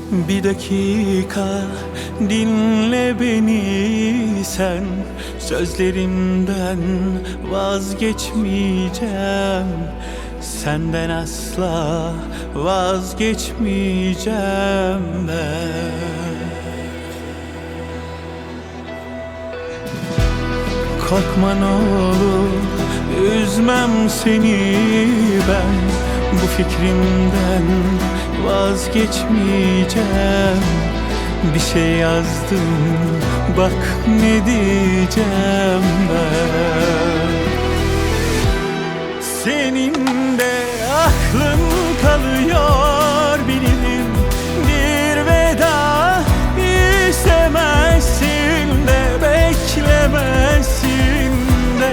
Bir dakika dinle beni sen, sözlerimden vazgeçmeyeceğim. Senden asla vazgeçmeyeceğim ben. Korkma ne olur, üzmem seni ben. Bu fikrimden vazgeçmeyeceğim. Bir şey yazdım, bak ne diyeceğim ben. Senin de aklın kalıyor bilirim. Bir veda istemezsin de, beklemezsin de.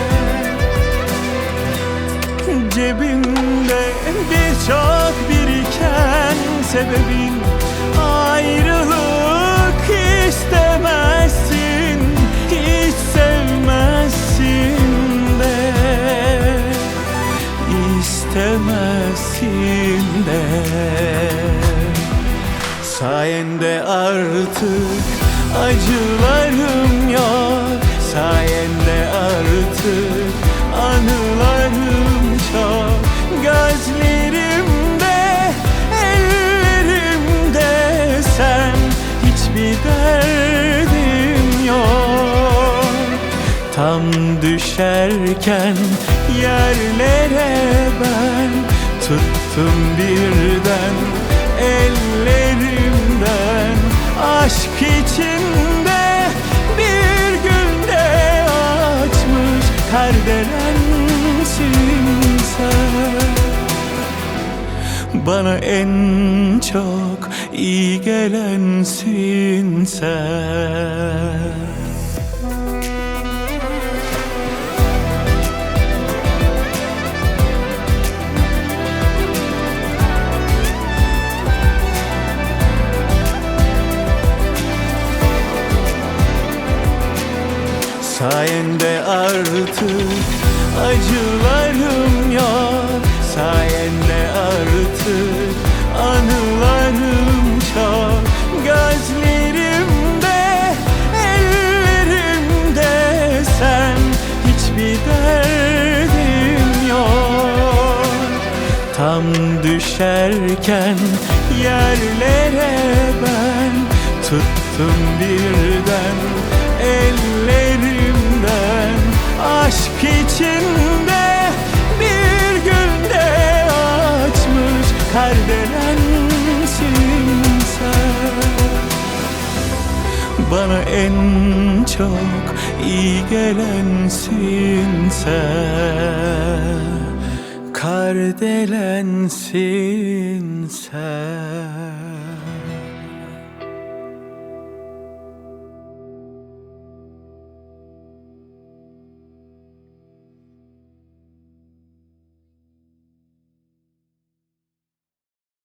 Cebimde birçok biriken sebebin, ayrılık istemezsin, hiç sevmezsin de, istemezsin de. Sayende artık acılarım yok, sayende artık anılarım çok. Gözlerimde, ellerimde sen, hiçbir derdim yok. Tam düşerken yerlere ben tuttum birden ellerimden. Aşk içinde bir günde açmış kardelensin sen. Bana en çok iyi gelensin sen. Sayende artık acılarım yok, sayende artık anılarım çok. Gözlerimde, ellerimde sen, hiçbir derdim yok. Tam düşerken yerlere ben tuttum birden ellerimden. Aşk içinde bir günde açmış kardelensin sen. Bana en çok iyi gelensin sen, kardelensin sen.